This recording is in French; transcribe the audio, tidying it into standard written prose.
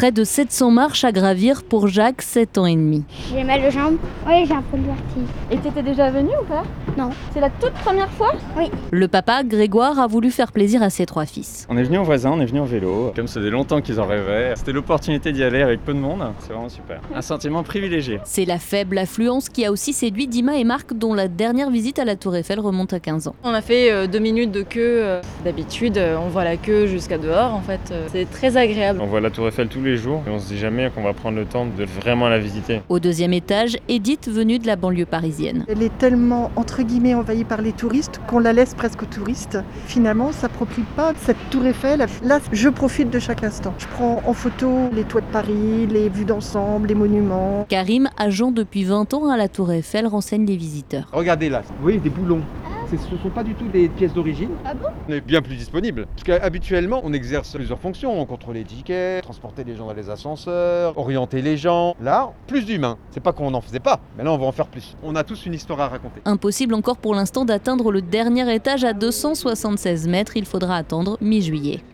Près de 700 marches à gravir pour Jacques, 7 ans et demi. J'ai mal aux jambes. Oui, j'ai un peu de vertige. Et t'étais déjà venu ou pas? Non. C'est la toute première fois? Oui. Le papa, Grégoire, a voulu faire plaisir à ses 3 fils. On est venu en voisin, on est venu en vélo. Comme ça faisait longtemps qu'ils en rêvaient, c'était l'opportunité d'y aller avec peu de monde. C'est vraiment super. Un sentiment privilégié. C'est la faible affluence qui a aussi séduit Dima et Marc, dont la dernière visite à la Tour Eiffel remonte à 15 ans. On a fait 2 minutes de queue. D'habitude, on voit la queue jusqu'à dehors. En fait, c'est très agréable. On voit la Tour Eiffel tous les jours et on se dit jamais qu'on va prendre le temps de vraiment la visiter. Au 2e étage, Edith, venue de la banlieue parisienne. Elle est tellement, entre guillemets, envahie par les touristes qu'on la laisse presque aux touristes. Finalement, on ne s'approprie pas cette Tour Eiffel. Là, je profite de chaque instant. Je prends en photo les toits de Paris, les vues d'ensemble, les monuments. Karim, agent depuis 20 ans à la Tour Eiffel, renseigne les visiteurs. Regardez là, vous voyez des boulons. Ce ne sont pas du tout des pièces d'origine. Ah bon? On est bien plus disponible. Parce qu'habituellement, on exerce plusieurs fonctions. On contrôle les tickets, transporter les gens dans les ascenseurs, orienter les gens. Là, plus d'humains. C'est pas qu'on n'en faisait pas, mais là, on va en faire plus. On a tous une histoire à raconter. Impossible encore pour l'instant d'atteindre le dernier étage à 276 mètres. Il faudra attendre mi-juillet.